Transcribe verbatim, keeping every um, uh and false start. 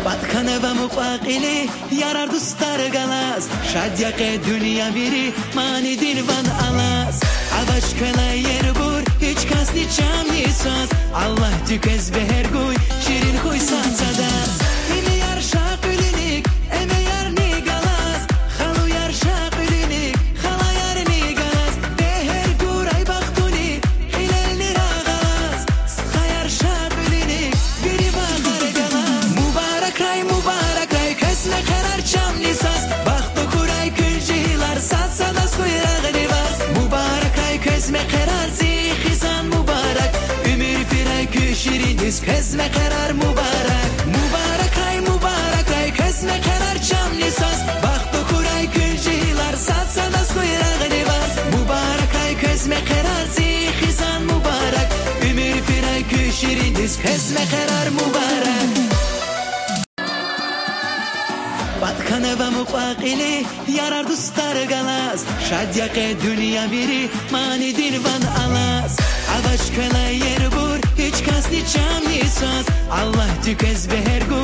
Batkane ve mufakili yarar dostlar galas. Şadyake dünya biri mani dilvan alas. Avaş köle yer bur hiç kasni çamni söz. Allah tükez beher guy şirin huy satsadas. Emi yar şakülinik eme yar ni galas. Halu yar şakülinik hala yar ni galas. Beher guray baktuni hilal nira galas. Sıha yar şakülinik biri bakar galas. Mübarek ray mübarek ray kesme karar çamni söz. Baktı kuray külcihilar satsa da suyrağını bas. Mübarek ray kesme karar zihizan mübarek. Ümür firay küşiriniz kesme karar mübarek. Mübarek ray mübarek ray kesme karar çamni söz. Baktı kuray külcihilar satsa da suyrağını bas. Mübarek ray kesme karar zihizan mübarek. Ümür firay küşiriniz kesme karar mübarek. Batkane ve mufakili yarar dostlar galas. Şadyake dünya biri mani dilvan alas. Avaş köle yer bur hiç kasni çamni söz. Allah tükez beher guy